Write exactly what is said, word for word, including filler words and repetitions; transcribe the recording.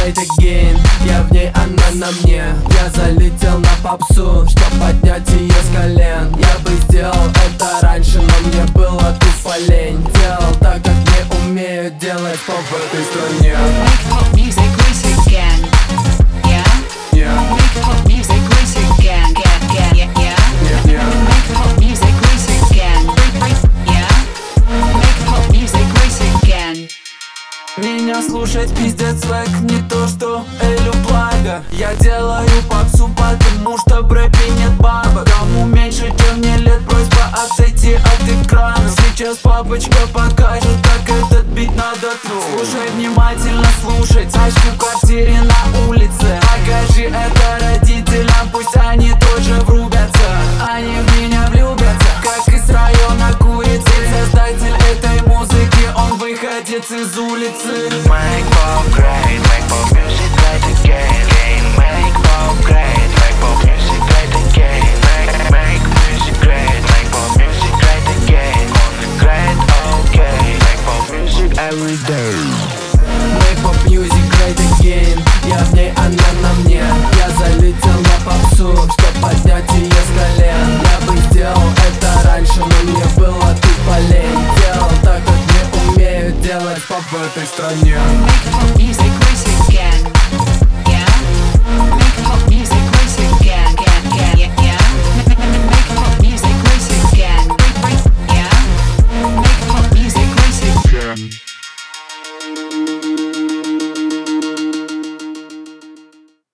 great again. Я в ней, она на мне. Я залетел на попсу, чтоб поднять ее с колен. Я бы сделал это раньше, но мне было тупо лень. Делал так, как не умею делать поп в этой стране. Make pop music great again. Yeah? Yeah. Make pop music great again. Yeah, yeah, yeah, yeah. Yeah, yeah. Make pop music great again. Great, great, yeah. Make pop music great again. Меня слушать пиздец свек, не то что Элю благо. Я делаю попсу, потому что в рэпе нет бабок. Кому меньше, чем мне лет, просьба отойти от экрана. Сейчас папочка покажет, как этот бит надо тру. Слушай внимательно, слушай, тачка в квартире на улице. Покажи это родителям, пусть они тоже врубятся. Они в меня влюбятся, как из района курицы. Создатель этой музыки, он выходец из улицы. Make pop great, make pop music great again. Make pop great, make pop music great again. Make, make music great, make pop music great again. Great, okay, make pop music every day. Make pop music great again. Я в ней, она на мне. Я залетел на попсу, чтоб поднять ее с колен. Я бы сделал это раньше, но мне было тупо лень. Делал так, как не умею делать поп в этой стране.